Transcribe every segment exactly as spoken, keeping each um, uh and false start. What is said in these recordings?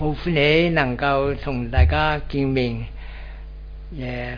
好歡喜能夠同大家見面。誒，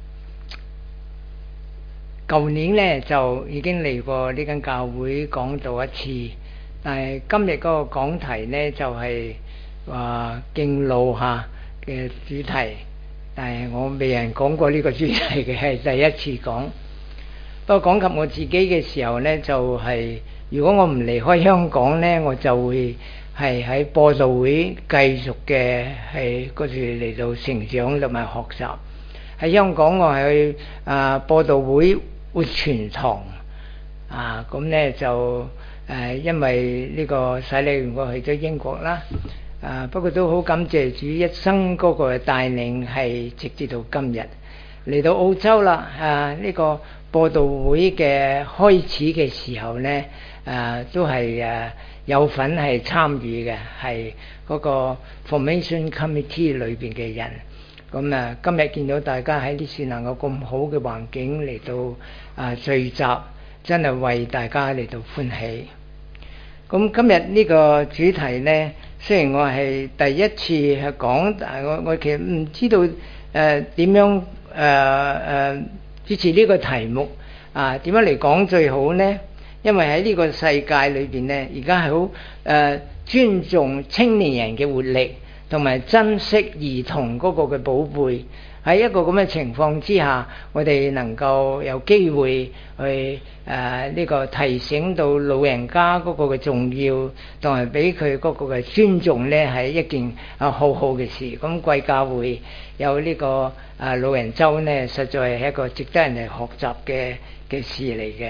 舊年呢就已經嚟過呢間教會講道一次，但係今日嗰個講題呢就係話敬老下嘅主題，但係我未人講過呢個主題嘅，係第一次講。不過講及我自己嘅時候呢，就係、是、如果我唔離開香港呢，我就會係喺播道會繼續嘅係嗰處嚟到成長同埋學習。喺香港我係去啊播道會活泉堂啊，咁呢就誒、呃、因為呢個洗禮完我去咗英國啦。啊，不過都好感謝主一生嗰個帶領，係直至到今日嚟到澳洲啦。啊，呢、這個播道會嘅開始嘅時候呢，啊都係誒、啊、有份係參與嘅，係嗰個 Formation Committee 裏邊嘅人。咁啊，今日見到大家喺呢處能夠咁好嘅環境嚟到啊聚集，真係為大家嚟到歡喜。咁今日呢個主題呢，雖然我係第一次係講，但係我我其實唔知道誒點樣誒誒主持呢個題目啊，點樣嚟講最好呢？因為喺呢個世界裏邊呢，而家係好誒尊重青年人嘅活力，同埋珍惜兒童嗰個嘅寶貝。喺一個咁嘅情況之下，我哋能夠有機會去誒呢、呃這個提醒到老人家嗰個嘅重要，同埋俾佢嗰個嘅尊重呢，係一件啊好好嘅事。咁貴教會有呢、這個啊老人週呢，實在係一個值得人哋學習嘅嘅事嚟嘅。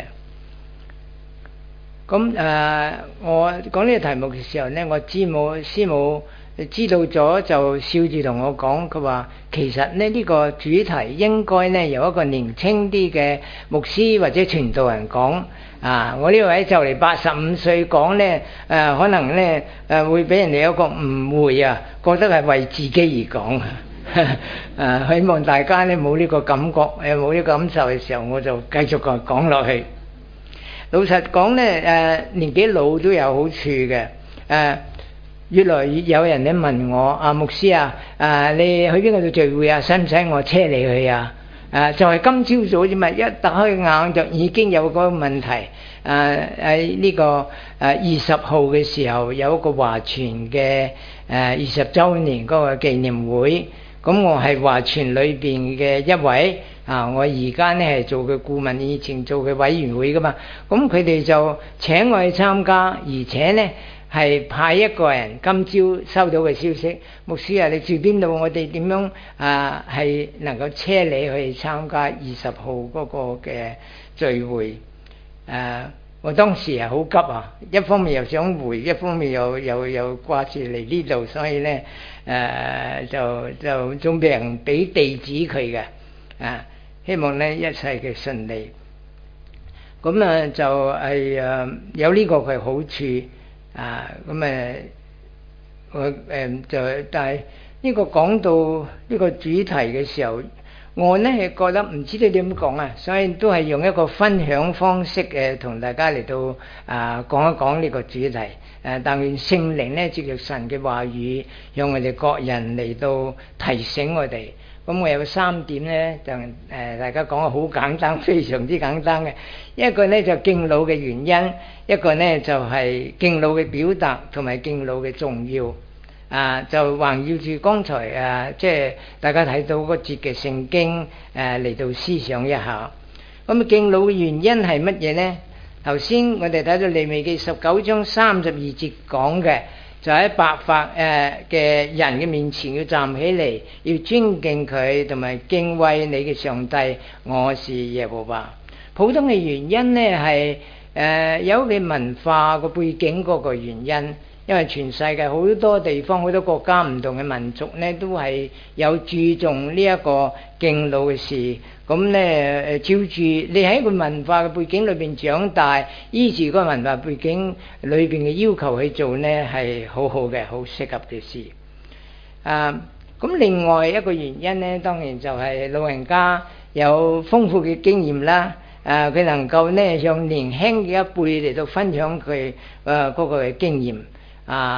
咁誒、呃，我講呢個題目嘅時候呢，我知母師母知道咗就笑住同我講，佢話其實呢呢、這個主題應該呢由一個年輕啲嘅牧師或者傳道人講啊。我呢位就嚟八十五歲講呢，誒、呃、可能呢誒、呃、會俾人哋有一個誤會啊，覺得係為自己而講。誒、啊，希望大家呢冇呢個感覺，誒冇呢個感受嘅時候，我就繼續講講落去。老實講呢，誒、呃、年紀老都有好處嘅。誒、呃、越來越有人咧問我，啊牧師啊，誒、啊、你去邊個度聚會啊？使唔使我車你去啊？誒、啊、就係、是、今朝早啫嘛，一打開眼就已經有嗰個問題。誒喺呢個誒二十號嘅時候有一個華傳嘅誒二十週年嗰個紀念會，咁我係華傳裏邊嘅一位。啊！我而家呢係做嘅顧問，以前做嘅委員會噶嘛，咁佢哋就請我去參加，而且呢係派一個人今朝收到嘅消息，牧師啊，你住邊度？我哋點樣啊係能夠車你去參加二十號嗰個嘅聚會？誒、啊，我當時係好急啊，一方面又想回，一方面又又又掛住嚟呢度，所以呢誒、啊、就就仲俾人俾地址佢嘅啊。希望咧一切嘅順利，咁啊就係誒有呢個嘅好處啊，咁誒我誒就但係呢個講到呢個主題嘅時候，我呢係覺得唔知道點講啊，所以都係用一個分享方式誒同大家嚟到啊講一講呢個主題誒，但願聖靈呢藉着神嘅話語，讓我哋各人嚟到提醒我哋。咁我有三點呢，就誒、呃、大家講嘅好簡單，非常之簡單嘅。一個呢就敬老嘅原因，一個呢就係、是、敬老嘅表達同埋敬老嘅重要。啊，就環繞住剛才誒、啊，即係大家睇到嗰節嘅聖經誒嚟、啊、到思想一下。咁啊，敬老嘅原因係乜嘢呢？頭先我哋睇到利未記十九章三十二節講嘅。就喺白髮誒嘅人嘅面前要站起嚟，要尊敬佢同埋敬畏你嘅上帝，我是耶和華。普通嘅原因呢係誒有佢文化個背景嗰個原因，因為全世界好多地方好多國家唔同嘅民族呢都係有注重呢一個敬老嘅事。咁咧誒，照住你喺個文化嘅背景裏邊長大，依住嗰個文化背景裏邊嘅要求去做呢，係好好嘅，好適合嘅事。啊，咁另外一個原因呢，當然就係老人家有豐富嘅經驗啦。啊，佢能夠呢向年輕嘅一輩嚟到分享佢誒嗰個嘅經驗。啊，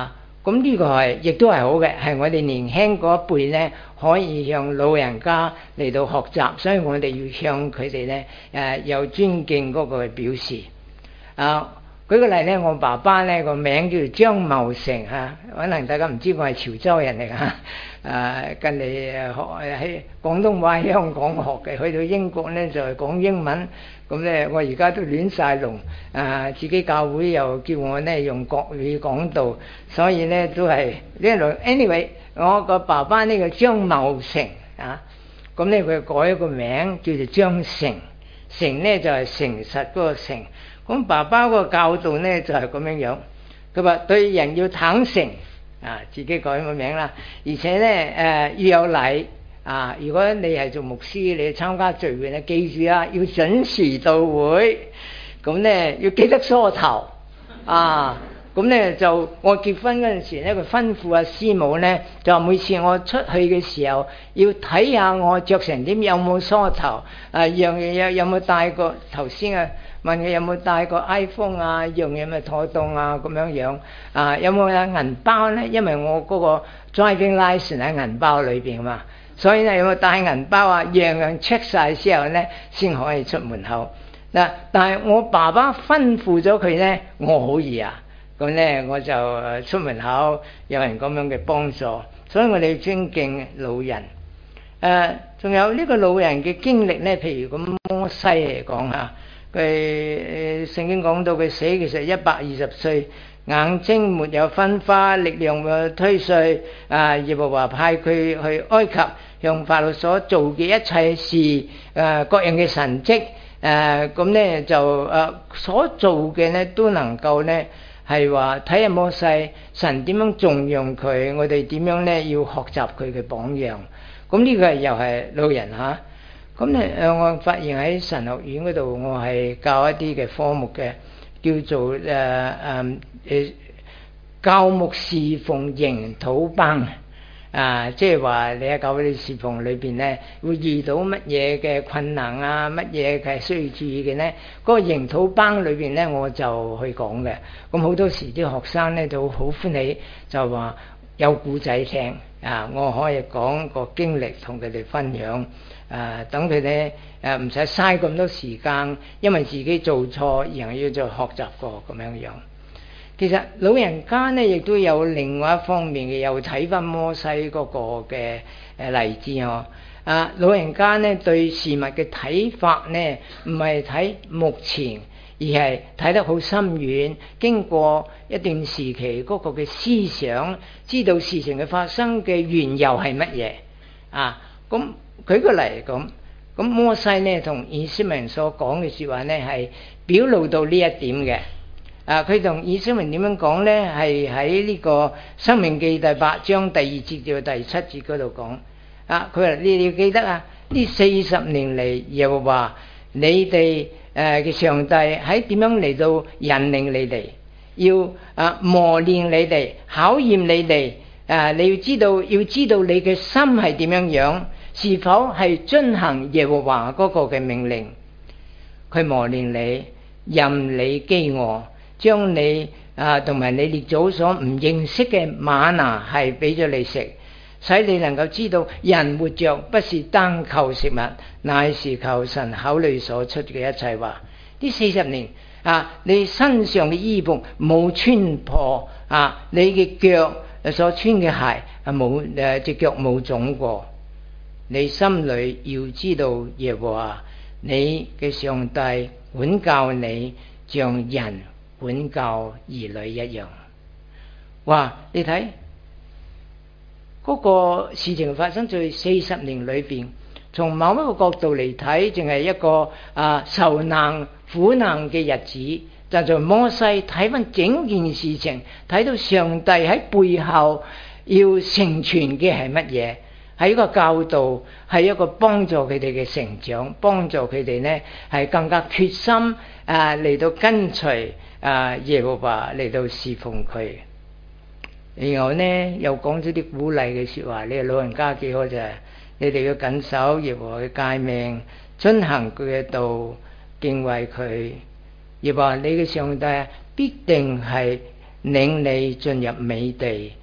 咁呢個係亦都係好嘅，係我哋年輕嗰一輩咧可以向老人家嚟到學習，所以我哋要向佢哋咧誒有尊敬嗰個表示。啊，舉個例咧，我爸爸咧個名叫做張茂成嚇，可能大家唔知我係潮州人嚟㗎。誒、啊、近嚟誒學喺廣東話喺香港學嘅，去到英國咧就係講英文。咁咧，我而家都亂晒龍，啊，自己教會又叫我咧用國語講道，所以咧都係呢一路。anyway，我個爸爸呢個張茂成啊，咁咧佢改一個名叫做張誠，誠咧就係誠實嗰個誠。咁爸爸個教導咧就係咁樣樣，佢話對人要坦誠，啊，自己改個名啦，而且咧誒、呃、要有禮。啊！如果你係做牧師，你參加聚會咧，記住啊，要準時到會。咁咧要記得梳頭。啊！咁咧就我結婚嗰陣時咧，佢吩咐阿師母咧，就話每次我出去嘅時候，要睇下我着成點，有冇梳頭。啊，樣樣有有冇帶個頭先啊？問佢有冇帶個 iPhone 啊？樣嘢咪妥當啊？咁樣樣啊？有冇有銀包咧？因為我嗰個 driving license 喺銀包裏邊嘛。所以咧有冇帶銀包啊？樣樣 check 晒之後咧，先可以出門口嗱。但係我爸爸吩咐咗佢咧，我好易啊。咁咧我就出門口有人咁樣嘅幫助，所以我哋要尊敬老人。誒、呃，仲有呢個老人嘅經歷咧，譬如咁摩西嚟講嚇，佢聖經講到佢死其實一百二十歲。眼睛沒有昏花，力量沒有推碎。啊！耶和華派佢去埃及，向法老所做嘅一切事，誒、呃、各樣嘅神蹟，誒咁咧就誒、呃、所做嘅咧都能夠咧係話睇下摩西神點樣重用佢，我哋點樣咧要學習佢嘅榜樣。咁呢個又係老人嚇。咁咧誒，我發現喺神學院嗰度，我係教一啲嘅科目嘅。叫做誒誒誒教牧侍奉營土班啊，即係話你喺教會侍奉裏邊咧，會遇到乜嘢嘅困難啊，乜嘢嘅需要注意嘅咧？嗰、那個營土班裏邊咧，我就去講嘅。咁好多時啲學生咧就好歡喜，就話有故仔聽啊，我可以講個經歷同佢哋分享。誒、呃、等佢哋誒唔使嘥咁多時間，因為自己做錯，然後要再學習過咁樣樣。其實老人家咧亦都有另外一方面嘅，又睇翻摩西嗰個嘅誒例子嗬。啊，老人家咧對事物嘅睇法咧，唔係睇目前，而係睇得好深遠。經過一段時期嗰個嘅思想，知道事情嘅發生嘅緣由係乜嘢啊？咁舉個例嚟講，咁摩西咧同以色列人所講嘅説話咧係表露到呢一點嘅。啊，佢同以色列人點樣講咧？係喺呢個《申命記》第八章第二節至到第七節嗰度講。啊，佢話你哋要記得啊，呢四十年嚟又話你哋誒嘅上帝喺點樣嚟到引領你哋，要啊磨練你哋，考驗你哋。啊，你要知道，要知道你嘅心係點樣樣。是否係遵行耶和華嗰個嘅命令？佢磨練你，任你飢餓，將你啊同埋你列祖所唔認識嘅嗎哪係俾咗你食，使你能夠知道人活着不是單靠食物，乃是靠神口裏所出嘅一切話。呢四十年啊，你身上嘅衣服冇穿破啊，你嘅腳所穿嘅鞋啊冇誒隻腳冇腫過。你心裏要知道耶和華你嘅上帝管教你，像人管教兒女一樣。哇！你睇嗰、那個事情發生在四十年裏邊，從某一個角度嚟睇，淨係一個啊受難苦難嘅日子。但在摩西睇翻整件事情，睇到上帝喺背後要成全嘅係乜嘢？係一個教導，係一個幫助佢哋嘅成長，幫助佢哋呢係更加決心啊嚟到跟隨啊耶和華嚟到侍奉佢。然後呢又講咗啲鼓勵嘅說話，你哋老人家幾好就係，你哋要謹守耶和華嘅誡命，遵行佢嘅道，敬畏佢。耶和華你嘅上帝必定係領你進入美地。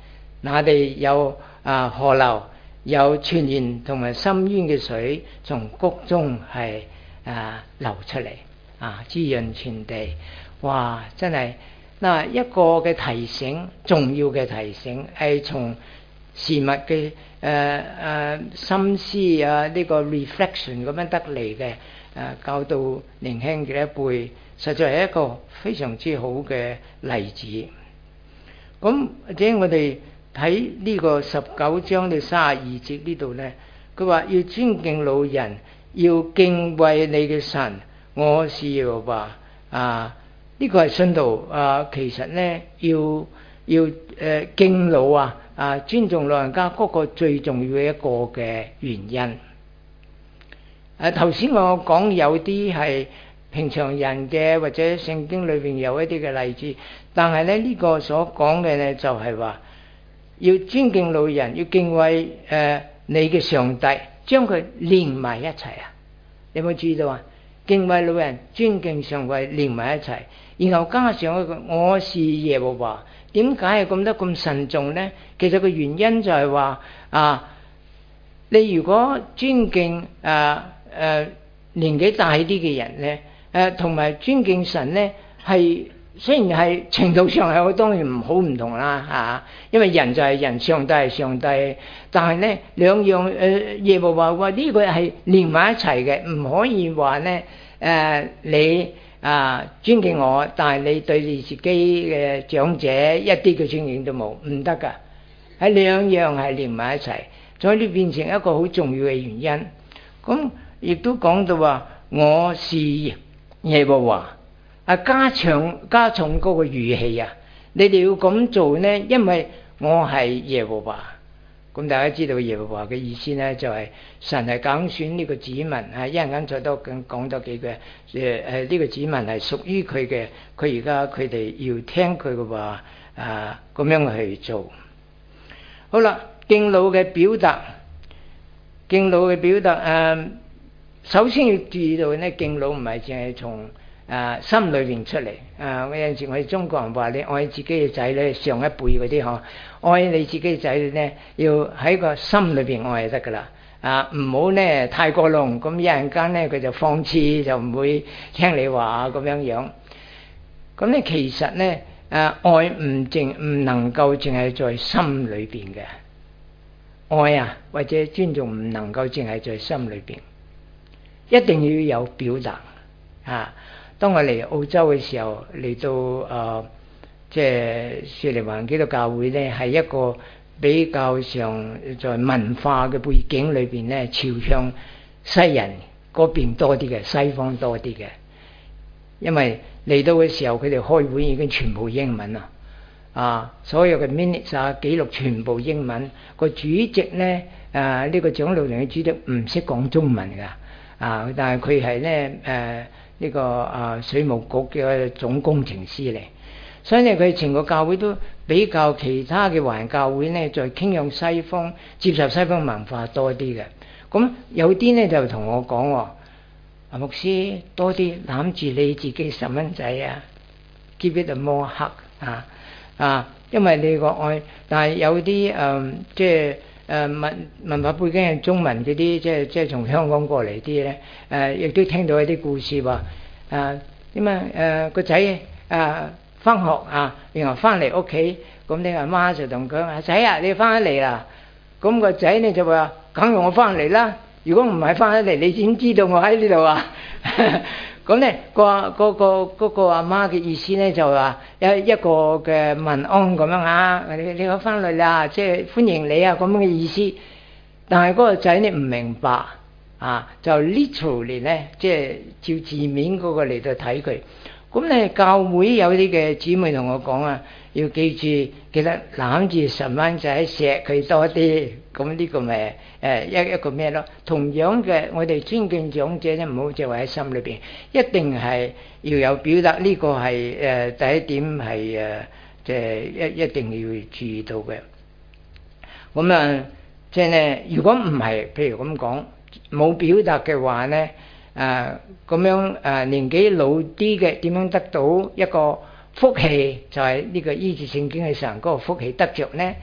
那地有啊河流，有泉源同埋深淵嘅水從谷中係啊流出嚟啊，滋潤全地。哇！真係嗱一個嘅提醒，重要嘅提醒係從事物嘅誒誒心思啊，呢、這個 reflection 咁樣得嚟嘅誒，教導年輕嘅一輩，實在係一個非常之好嘅例子。咁或者我哋睇呢個十九章到三十二節呢度咧，佢話要尊敬老人，要敬畏你嘅神，我是耶和華啊！呢、這個係信徒啊，其實咧要要誒、呃、敬老啊啊，尊重老人家嗰個最重要嘅一個嘅原因。誒頭先我講有啲係平常人嘅，或者聖經裏邊有一啲嘅例子，但係咧呢、這個所講嘅咧就係、是、話要尊敬老人，要敬畏誒、呃、你嘅上帝，將佢連埋一齊啊！你有冇注意到啊？敬畏老人，尊敬上帝，連埋一齊，然後加上一個我是耶和華。點解係咁多咁慎重呢？其實個原因就係話啊，你如果尊敬誒誒年紀大啲嘅人咧，誒同埋尊敬神咧，係雖然係程度上係我當然唔好唔同啦嚇、啊，因為人就係人，上帝係上帝，但係咧兩樣誒、呃、耶和華話呢個係連埋一齊嘅，唔可以話咧誒你。啊！尊敬我，但係你對你自己嘅長者一啲嘅尊敬都冇，唔得㗎。喺兩樣係連埋一齊，所以呢變成一個好重要嘅原因。咁亦都講到話，我是耶和華啊，加長加重嗰個語氣啊！你哋要咁做呢，因為我係耶和華。咁大家知道耶和華嘅意思呢，就係、是、神係揀選呢個子民啊！一陣間再多講講多幾句誒誒，呢個子民係屬於佢嘅，佢而家佢哋要聽佢嘅話啊，咁樣去做。好啦，敬老嘅表達，敬老嘅表達誒、啊，首先要注意到呢，敬老唔係淨係從啊心裏邊出嚟啊！我有陣時我哋中國人話你愛自己嘅仔女，上一輩嗰啲嗬。愛你自己嘅仔女咧，要喺個心裏邊愛就得噶啦，啊唔好咧太過濃，咁一陣間咧佢就放肆，就唔會聽你話咁樣樣。咁咧其實咧，誒愛唔淨唔能夠淨係在心裏邊嘅，愛啊或者尊重唔能夠淨係在心裏邊，一定要有表達啊！當我嚟澳洲嘅時候，嚟到誒。呃即係雪梨環基督教會咧，係一個比較上在文化嘅背景裏邊咧，朝向西人嗰邊多啲嘅，西方多啲嘅。因為嚟到嘅時候，佢哋開會已經全部英文啦，啊，所有嘅 minutes 啊記錄全部英文。個主席咧，誒、啊、呢、這個長老團嘅主席唔識講中文㗎，啊，但係佢係咧誒呢、啊這個啊水務局嘅總工程師嚟。所以咧，佢成個教會都比較其他嘅華人教會咧，再傾向西方，接受西方文化多啲嘅。咁有啲咧就同我講，啊牧師多啲攬住你自己細蚊仔啊 ，give it a more hug 啊啊，因為你個愛。但係有啲誒、呃，即係誒、呃、文文化背景係中文嗰啲，即係即係從香港過嚟啲咧，誒、呃、亦都聽到一啲故事話，誒點啊誒個仔誒。呃翻學啊，然後翻嚟屋企，咁你阿媽就同佢話：仔啊，你翻嚟啦！咁個仔呢就話：梗係我翻嚟啦！如果唔係翻嚟，你點知道我喺呢度啊？咁呢個嗰個嗰個阿媽嘅意思呢，就話一一個嘅問安咁樣啊，你你我翻嚟啦，即係歡迎你啊咁樣嘅意思。但係嗰個仔呢唔明白啊，就 literally 呢，即係照字面嗰個嚟到睇佢。咁咧，教會有啲嘅姊妹同我講啊，要記住，記得攬住十蚊仔錫佢多啲。咁呢個咪誒一一個咩咯？同樣嘅，我哋尊敬長者咧，唔好淨係喺心裏邊，一定係要有表達。呢個係誒、呃、第一點係誒，即係一一定要注意到嘅。咁啊，即係咧，如果唔係，譬如咁講，冇表達嘅話咧。誒咁、啊、樣誒、啊、年紀老啲嘅點樣得到一個福氣，就係、是、呢個依住聖經嘅時候嗰個福氣得着呢？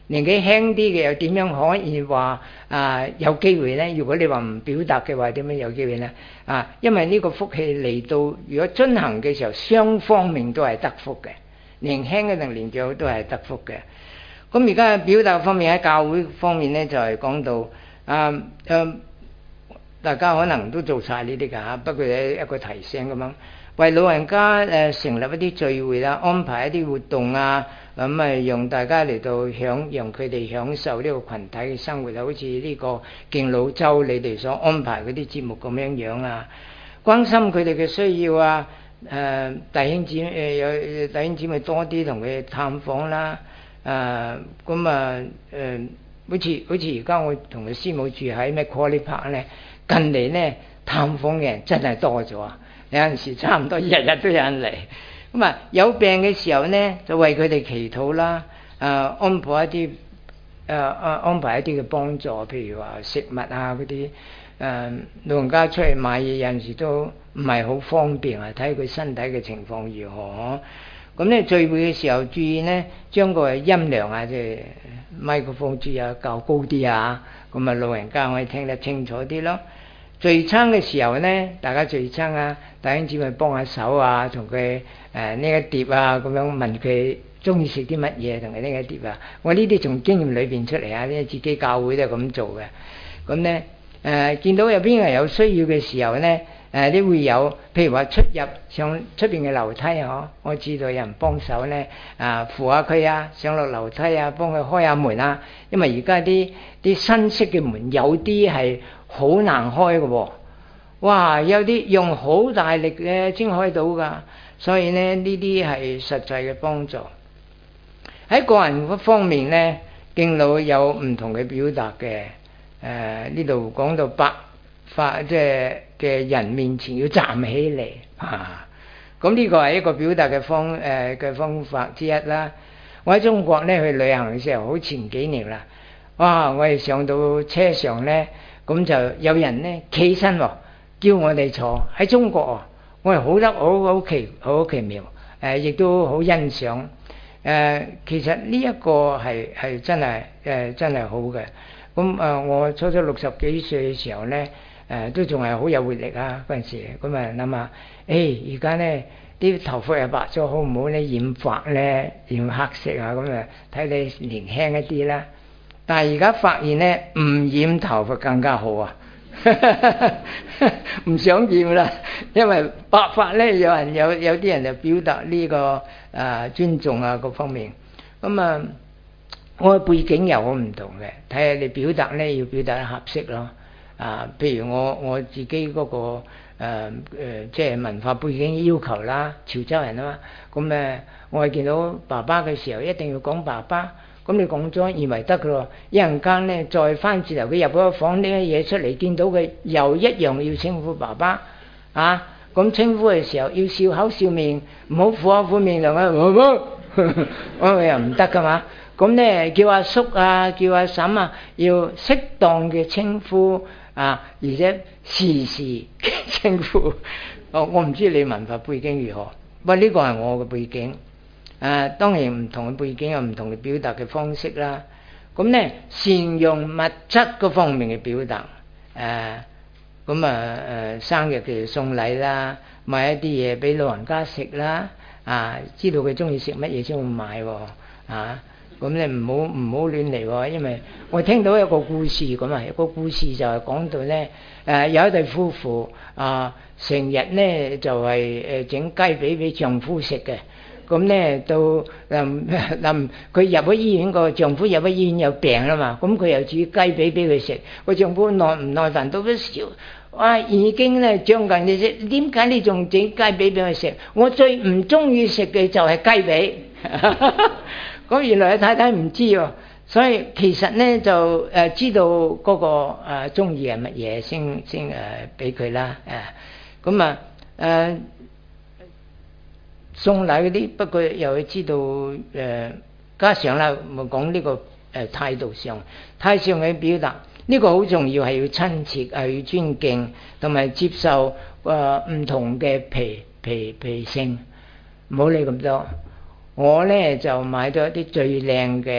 年紀輕啲嘅又點樣可以話啊有機會咧？如果你話唔表達嘅話，點樣有機會咧？啊，因為呢個福氣嚟到，如果遵行嘅時候，雙方面都係得福嘅，年輕嘅同年長都係得福嘅。咁而家表達方面喺教會方面咧，就係、是、講到啊誒、啊，大家可能都做晒呢啲㗎嚇，不過係一個提醒咁樣。為老人家誒、呃、成立一啲聚會啦，安排一啲活動啊，咁、嗯、啊讓大家嚟到享，讓佢哋享受呢個群體嘅生活啊，好似呢個敬老週你哋所安排嗰啲節目咁樣樣啊，關心佢哋嘅需要啊，誒、呃、弟兄姊誒有弟兄姊妹多啲同佢哋探訪啦，誒咁啊誒，好似好似而家我同佢師母住喺咩 Quarry Park 咧，近嚟咧探訪嘅人真係多咗啊！有陣時差唔多日日都有人嚟，咁啊有病嘅時候呢，就為佢哋祈禱啦，誒、呃、安排一啲誒誒安排一啲嘅幫助，譬如話食物啊嗰啲，誒、呃、老人家出去買嘢有陣時都唔係好方便啊，睇佢身體嘅情況如何。咁咧聚會嘅時候注意呢，將個音量啊，即係麥克風注意啊較高啲啊，咁啊老人家可以聽得清楚啲咯。聚餐嘅時候呢，大家聚餐啊，弟兄姊妹幫下手啊，同佢誒呢一碟啊，咁樣問佢中意食啲乜嘢，同佢呢一碟啊。我呢啲從經驗裏邊出嚟啊，因為自己教會都係咁做嘅。咁呢，誒、呃、見到有邊個人有需要嘅時候呢，誒、呃、你會有，譬如話出入上出邊嘅樓梯啊，我知道有人幫手呢，啊扶下佢啊，上落樓梯啊，幫佢開下門啊。因為而家啲啲新式嘅門有啲係好難開嘅喎，哇！有啲用好大力嘅先開到㗎，所以呢呢啲係實際嘅幫助。喺個人嗰方面呢，敬老有唔同嘅表達嘅。誒呢度講到白髮即係嘅人面前要站起嚟啊！咁呢個係一個表達嘅方誒嘅、呃、方法之一啦。我喺中國呢去旅行嘅時候，好前幾年啦，哇！我哋上到車上呢。咁就有人呢企身喎，叫我哋坐喺中國喎，我係好得好好奇好奇妙，誒、呃、亦都好欣賞。誒、呃、其實呢一個係係真係誒、呃、真係好嘅。咁、呃、誒我初初六十幾歲嘅時候呢，誒、呃、都仲係好有活力啊嗰陣時。咁啊諗下，誒而家呢啲頭髮又白咗，好唔好呢？染髮呢？染黑色啊，咁啊睇你年輕一啲啦。但係而家發現咧，唔染頭髮更加好啊！唔想染啦，因為白髮咧，有人有有啲人就表達呢、這個誒、呃、尊重啊各方面。咁、嗯、啊，我嘅背景又好唔同嘅，睇下你表達咧要表達得合適咯。啊，譬如我我自己嗰、那個誒誒、呃呃，即係文化背景要求啦，潮州人啊嘛。咁、嗯、誒，我係見到爸爸嘅時候，一定要講爸爸。咁你講咗以為得嘅咯，一陣間咧再翻轉頭，佢入嗰個房拎啲嘢出嚟，見到佢又一樣要稱呼爸爸啊！咁稱呼嘅時候要笑口笑面，唔好苦口苦面同佢爸爸，咁又唔得噶嘛。咁咧叫阿叔啊，叫阿嬸啊，要適當嘅稱呼啊，而且時時稱呼。我我唔知你文化背景如何，不過呢個係我嘅背景。誒、啊、當然唔同嘅背景有唔同嘅表達嘅方式啦。咁咧善用物質嗰方面嘅表達，誒咁啊誒生日嘅送禮啦，買一啲嘢俾老人家食啦，啊知道佢中意食乜嘢先會買喎，啊咁你唔好唔好亂嚟喎，因為我聽到一個故事咁啊，一個故事就係講到咧誒、啊、有一對夫婦啊，成日咧就係誒整雞髀俾丈夫食嘅。咁咧到臨臨佢入咗醫院，個丈夫入咗醫院有病啦嘛，咁佢又煮雞髀俾佢食，個丈夫耐唔耐煩到都笑，哇已經咧將近你食，點解你仲整雞髀俾佢食？我最唔中意食嘅就係雞髀。咁原來太太唔知喎，所以其實咧就誒、呃、知道嗰、那個誒中意係乜嘢先先誒俾佢啦，誒咁啊誒。送禮嗰啲，不過又要知道誒、呃，加上啦，咪講呢個誒、呃、態度上，態度上嘅表達，呢、這個好重要，係要親切，係要尊敬，同埋接受誒唔、呃、同嘅脾脾脾性，唔好理咁多。我咧就買咗一啲最靚嘅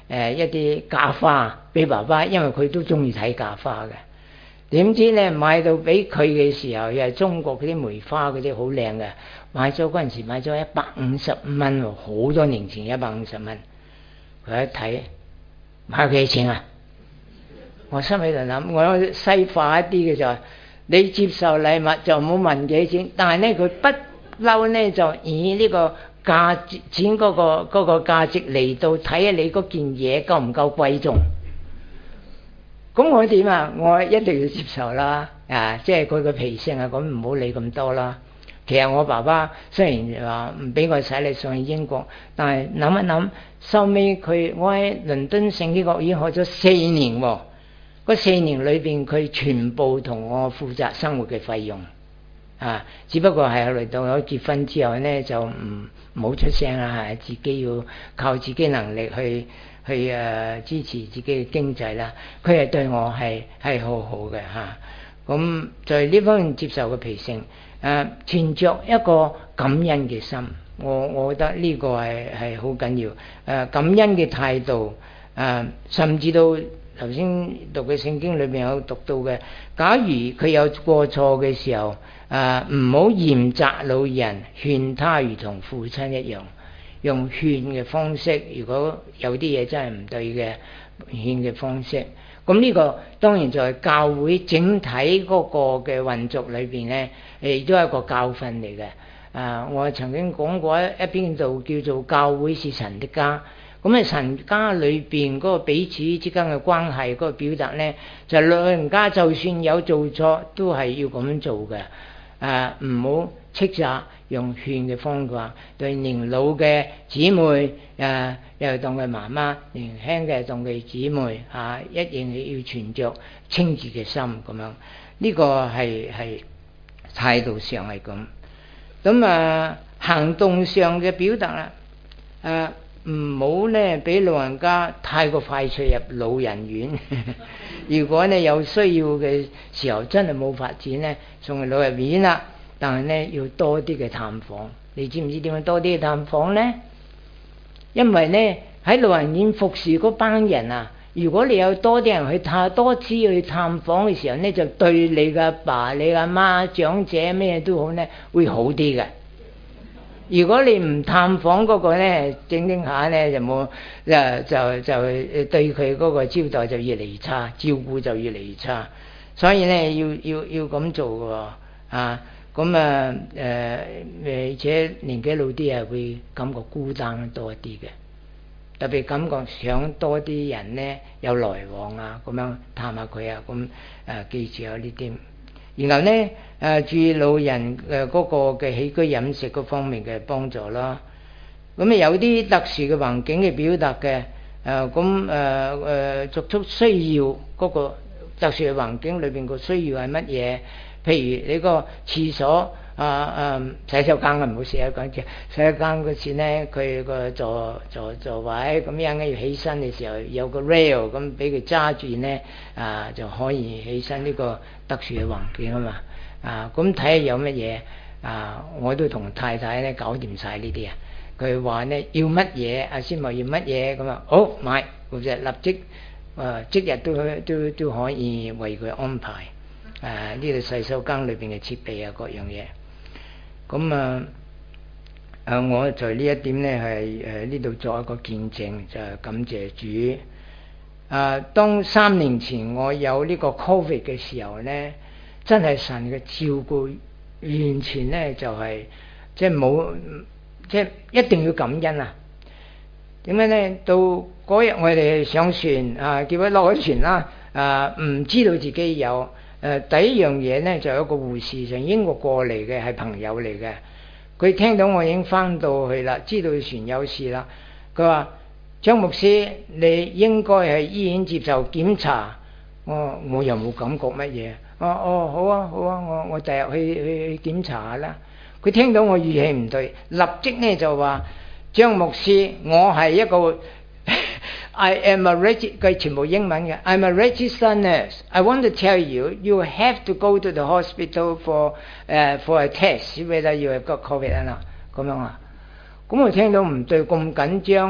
誒一啲假花俾爸爸，因為佢都中意睇假花嘅。點知咧買到俾佢嘅時候，又係中國嗰啲梅花嗰啲好靚嘅，買咗嗰陣時買咗一百五十蚊喎，好多年前一百五十蚊。佢一睇買幾錢啊？我心喺度諗，我西化一啲嘅就係你接受禮物就唔好問幾錢，但係咧佢不嬲咧就以呢個價錢嗰個嗰個價值嚟到睇下你嗰件嘢夠唔夠貴重。咁我點啊？我一定要接受啦，啊，即係佢個脾性啊，咁唔好理咁多啦。其實我爸爸雖然話唔俾我使你上去英國，但係諗一諗，收尾佢我喺倫敦聖經學院學咗四年喎，嗰四年裏邊佢全部同我負責生活嘅費用，啊，只不過係後來到我結婚之後呢，就唔冇出聲啦，係自己要靠自己能力去。去誒、呃、支持自己嘅經濟啦，佢係對我係係好好嘅嚇。咁、啊、在呢方面接受嘅脾性，誒、啊、存着一個感恩嘅心，我我覺得呢個係係好緊要。誒、啊、感恩嘅態度，誒、啊、甚至到頭先讀嘅聖經裏邊有讀到嘅，假如佢有過錯嘅時候，誒唔好嚴責老人，勸他如同父親一樣。用勸嘅方式，如果有啲嘢真係唔對嘅，勸嘅方式，咁呢個當然就係教會整體嗰個嘅運作裏邊呢，亦都係一個教訓嚟嘅。啊，我曾經講過一篇度叫做教會是神的家，咁啊神家裏邊嗰個彼此之間嘅關係嗰個表達呢，就係老人家就算有做錯，都係要咁樣做嘅。啊，唔好斥責。用勸嘅方法對年老嘅姊妹，誒、啊、又當佢媽媽；年輕嘅當佢姊妹，嚇、啊、一定要存着清潔嘅心咁樣。呢、這個係係態度上係咁。咁啊，行動上嘅表達啦，誒唔好咧俾老人家太過快脆入老人院。如果你有需要嘅時候，真係冇發展咧，送去老人院啦。但係咧要多啲嘅探訪，你知唔知點樣多啲嘅探訪呢？因為咧喺老人院服侍嗰班人啊，如果你有多啲人去探多次去探訪嘅時候咧，就對你嘅阿爸、你阿媽、長者咩都好咧，會好啲嘅。如果你唔探訪嗰個咧，整整下咧就冇，誒就就對佢嗰個招待就越嚟越差，照顧就越嚟越差。所以咧要要要咁做嘅喎，啊！咁啊誒，而且年紀老啲啊，會感覺孤單多啲嘅，特別感覺想多啲人咧有來往啊，咁樣探下佢啊，咁誒、呃、記住有呢啲。然後咧誒、呃、注意老人誒嗰個嘅起居飲食嗰方面嘅幫助啦。咁啊有啲特殊嘅環境嘅表達嘅誒，咁誒誒作出需要嗰個特殊嘅環境裏邊個需要係乜嘢？譬如你個廁所啊啊洗手間啊，唔好成日講住洗手間嗰時咧，佢個座座座位咁樣嘅要起身嘅時候有個 rail 咁俾佢揸住咧啊，就可以起身。呢個特殊嘅環境啊嘛啊，咁睇下有乜嘢啊，我都同太太咧搞掂晒呢啲啊。佢話咧要乜嘢，阿師母要乜嘢咁啊，好買，咁就立即啊即日都都都可以為佢安排。誒呢度洗手間裏邊嘅設備啊，各樣嘢。咁啊誒，我在呢一點咧係誒呢度作一個見證，就係、是、感謝主。誒、啊，當三年前我有呢個 Covid 嘅時候咧，真係神嘅照顧，完全咧就係、是、即係冇，即係一定要感恩啊！點解咧？到嗰日我哋上船啊，叫佢落咗船啦，啊唔知道自己有。誒、呃、第一樣嘢咧，就有一個護士從英國過嚟嘅，係朋友嚟嘅。佢聽到我已經翻到去啦，知道船有事啦。佢話：張牧師，你應該喺醫院接受檢查。我我又冇感覺乜嘢。哦哦，好啊好啊，我我第日去去去檢查下啦。佢聽到我語氣唔對，立即咧就話：張牧師，我係一個。I am a registered，佢全部英文嘅。I'm a registered nurse. I want to tell you, you have to go to the hospital for 誒、uh, for a test whether you have got COVID or not。咁樣啊，咁我聽到唔對，咁緊張，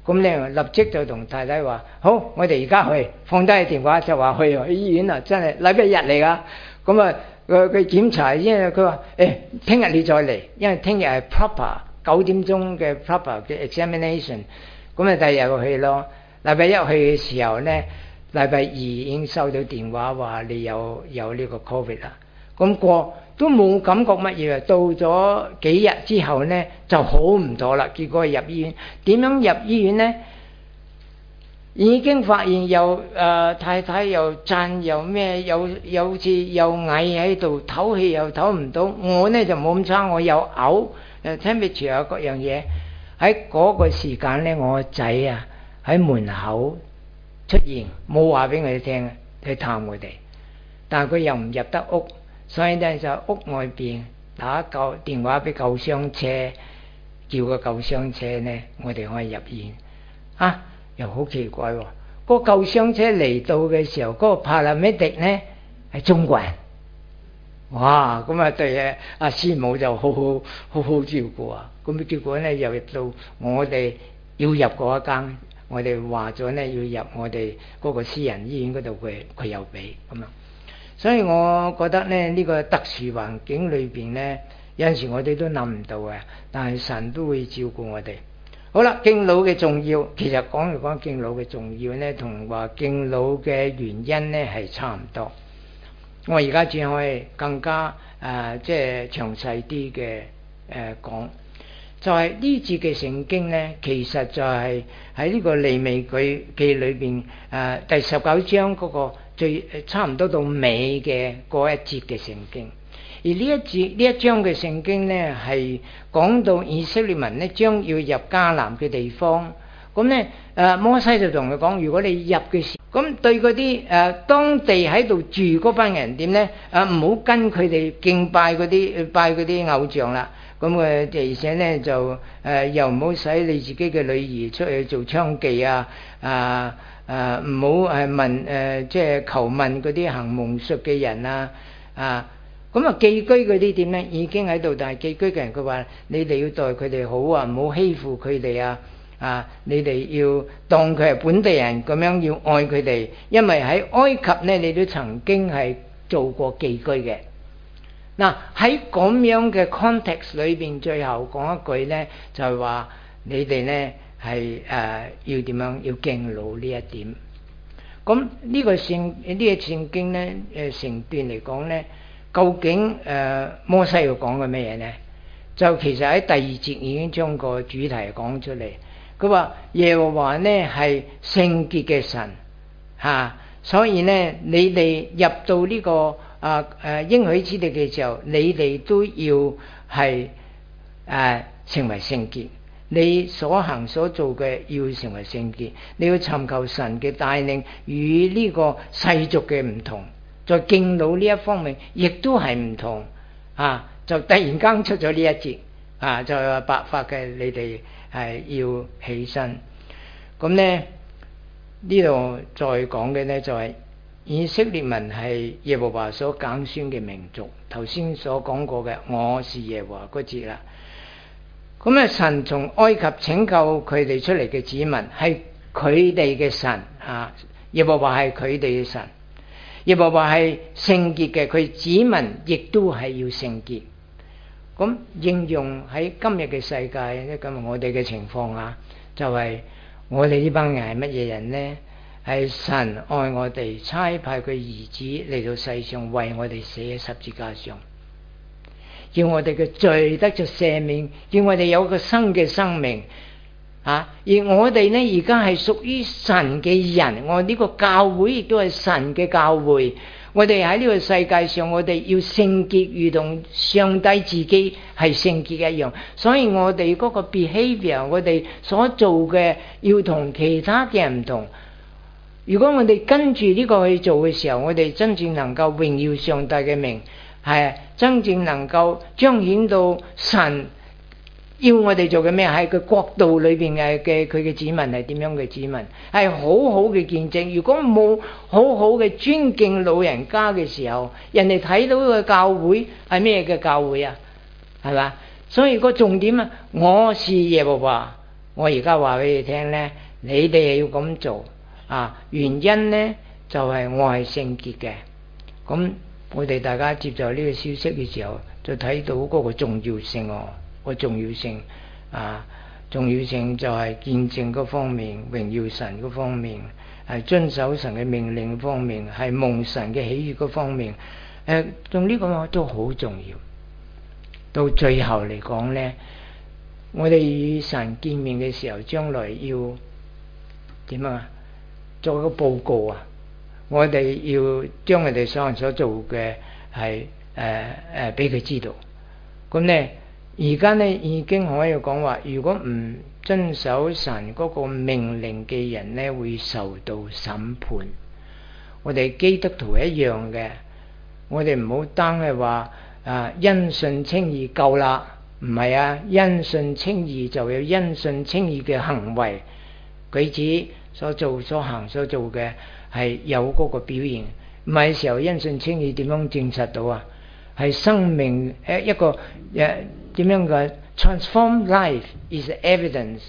咁咧立即就同太太話：好，我哋而家去，放低電話就話去去醫院啊！真係禮拜日嚟㗎。咁啊，佢佢檢查，因為佢話：誒，聽日你再嚟，因為聽日係 proper 九點鐘嘅 proper 嘅 examination。咁啊，第二日佢去咯。禮拜一去嘅時候咧，禮拜二已經收到電話話你有有呢個 covid 啦。咁過都冇感覺乜嘢，到咗幾日之後咧就好唔妥啦。結果入醫院，點樣入醫院咧？已經發現又誒、呃、太太又震又咩，又又好似又矮喺度，唞氣又唞唔到。我咧就冇咁差，我有嘔誒 temperature 啊各樣嘢。喺嗰個時間咧，我個仔啊喺門口出現，冇話俾我哋聽去探佢哋，但係佢又唔入得屋。所以咧就屋外邊打救電話俾救傷車，叫個救傷車咧，我哋可以入院。啊，又好奇怪喎！嗰個救傷車嚟到嘅時候，嗰個 paramedic 咧係中國人。哇！咁啊對啊，阿師母就好好好好照顧啊。咁結果咧又到我哋要入嗰一間，我哋話咗咧要入我哋嗰個私人醫院嗰度，佢佢又俾咁樣。所以我覺得咧，呢個特殊環境裏邊咧，有陣時我哋都諗唔到嘅，但係神都會照顧我哋。好啦，敬老嘅重要，其實講嚟講敬老嘅重要咧，同話敬老嘅原因咧係差唔多。我而家只可以更加誒，即係詳細啲嘅誒講，就係呢節嘅聖經咧，其實就係喺呢個利未記裏邊誒第十九章嗰個最差唔多到尾嘅嗰一節嘅聖經。而呢一節呢一章嘅聖經咧，係講到以色列民咧將要入迦南嘅地方。咁咧誒摩西就同佢講：如果你入嘅時，咁對嗰啲誒當地喺度住嗰班人點咧？誒唔好跟佢哋敬拜嗰啲拜嗰啲偶像啦。咁誒而且咧就誒、呃、又唔好使你自己嘅女兒出去做娼妓啊！啊啊唔好誒問誒、呃、即係求問嗰啲行蒙術嘅人啊！啊咁啊寄居嗰啲點咧？已經喺度，但係寄居嘅人佢話：你哋要待佢哋好啊，唔好欺負佢哋啊！啊！你哋要當佢係本地人咁樣，要愛佢哋，因為喺埃及咧，你都曾經係做過寄居嘅。嗱喺咁樣嘅 context 裏邊，最後講一句咧，就係話你哋咧係誒要點樣要敬老呢一點。咁呢個聖呢個聖經咧誒成段嚟講咧，究竟誒、呃、摩西要講嘅咩嘢咧？就其實喺第二節已經將個主題講出嚟。佢話耶和華呢係聖潔嘅神嚇、啊，所以呢你哋入到呢、這個啊誒應許之地嘅時候，你哋都要係誒、啊、成為聖潔。你所行所做嘅要成為聖潔，你要尋求神嘅帶領，與呢個世俗嘅唔同，在敬老呢一方面亦都係唔同啊！就突然間出咗呢一節啊，就係話白髮嘅你哋。係要起身，咁呢呢度再講嘅呢，就係、是、以色列民係耶和華所揀選嘅民族，頭先所講過嘅我是耶和華嗰節啦。咁咧神從埃及拯救佢哋出嚟嘅子民係佢哋嘅神啊，耶和華係佢哋嘅神，耶和華係聖潔嘅，佢子民亦都係要聖潔。咁應用喺今日嘅世界咧，今日我哋嘅情況啊，就係、是、我哋呢班人係乜嘢人呢？係神愛我哋，差派佢兒子嚟到世上為我哋死喺十字架上，要我哋嘅罪得咗赦免，要我哋有個新嘅生命啊！而我哋呢，而家係屬於神嘅人，我呢個教會亦都係神嘅教會。我哋喺呢個世界上，我哋要聖潔，如同上帝自己係聖潔一樣。所以我哋嗰個 behavior， 我哋所做嘅要同其他嘅人唔同。如果我哋跟住呢個去做嘅時候，我哋真正能夠榮耀上帝嘅名，係真正能夠彰顯到神要我哋做嘅咩？喺佢國度裏邊嘅嘅佢嘅子民係點樣嘅子民？係好好嘅見證。如果冇好好嘅尊敬老人家嘅時候，人哋睇到個教會係咩嘅教會啊？係嘛？所以個重點啊，我是耶和華， 我而家話俾你聽咧，你哋係要咁做啊！原因咧就係、是、我係聖潔嘅。咁我哋大家接受呢個消息嘅時候，就睇到嗰個重要性哦，個重要性啊，重要性就係見證嗰方面，榮耀神嗰方面，係遵守神嘅命令方面，係蒙神嘅喜悅嗰方面。誒、啊，用呢個都好重要。到最後嚟講咧，我哋與神見面嘅時候，將來要點啊？做一個報告啊！我哋要將我哋所行所做嘅係誒誒俾佢知道。咁咧，而家咧已經可以講話，如果唔遵守神嗰個命令嘅人咧，會受到審判。我哋基督徒一樣嘅，我哋唔好單係話啊因信稱義夠啦，唔係啊，因信稱義就有因信稱義嘅行為舉止所做所行所做嘅。係有嗰個表現，唔係時候因信稱義點樣證實到啊？係生命誒一個誒點樣嘅 transformed life is evidence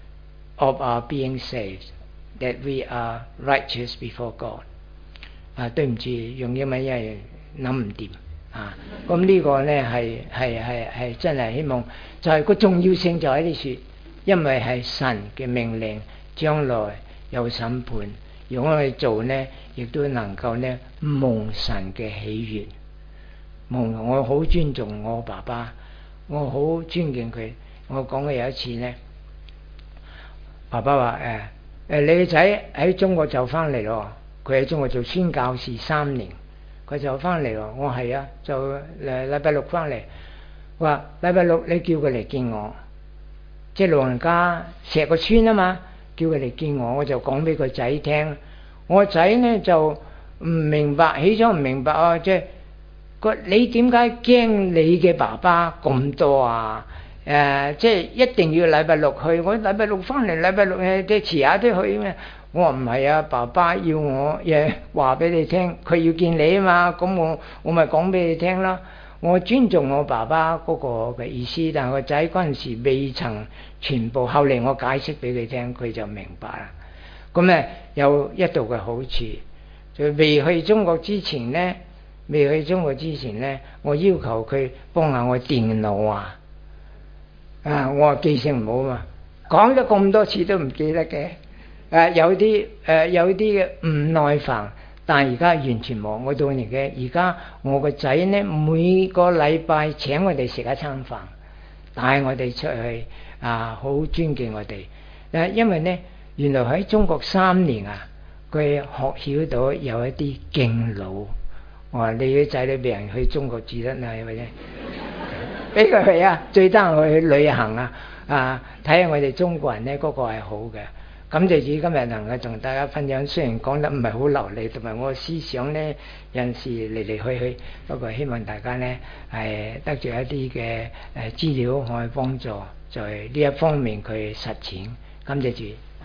of our being saved, that we are righteous before God。啊，對唔住，用英文因為諗唔掂啊。咁呢個咧係係係係真係希望，就係、是、個重要性就喺呢處，因為係神嘅命令，將來有審判。如果我哋做呢，亦都能夠呢蒙神嘅喜悅。蒙我好尊重我爸爸，我好尊敬佢。我講嘅有一次呢，爸爸話誒誒，你個仔喺中國就翻嚟咯。佢喺中國做宣教士三年，佢就翻嚟咯。我係啊，就誒禮拜六翻嚟。話禮拜六你叫佢嚟見我，即係老人家石個村啊嘛。叫佢嚟見我，我就講俾個仔聽。我仔呢就唔明白，起初唔明白啊！即係個你點解驚你嘅爸爸咁多啊？誒、呃，即係一定要禮拜六去。我禮拜六翻嚟，禮拜六誒即係遲下都去咩？我話唔係啊，爸爸要我誒話俾你聽，佢要見你啊嘛。咁我我咪講俾你聽啦。我尊重我爸爸嗰個嘅意思，但係個仔嗰陣時未曾全部，後嚟我解釋俾佢聽，佢就明白啦。咁咧有一度嘅好處，就未去中國之前咧，未去中國之前咧，我要求佢幫下我電腦啊，啊，我話記性唔好嘛，講咗咁多次都唔記得嘅，誒、啊、有啲誒、呃、有啲嘅唔耐煩。但係而家完全冇，我到年嘅而家我個仔呢，每個禮拜請我哋食一餐飯，帶我哋出去啊，好尊敬我哋。誒，因為呢，原來喺中國三年啊，佢學曉到有一啲敬老。我話你啲仔女俾人去中國住得啊，或者俾佢去啊，最得閒去旅行啊，啊，睇下我哋中國人呢，嗰、那個係好嘅。感謝主今日能夠同大家分享，雖然講得唔係好流利，同埋我嘅思想呢，有陣時嚟嚟去去，不過希望大家呢係得著一啲嘅誒資料可以幫助在呢一方面佢實踐。感謝主。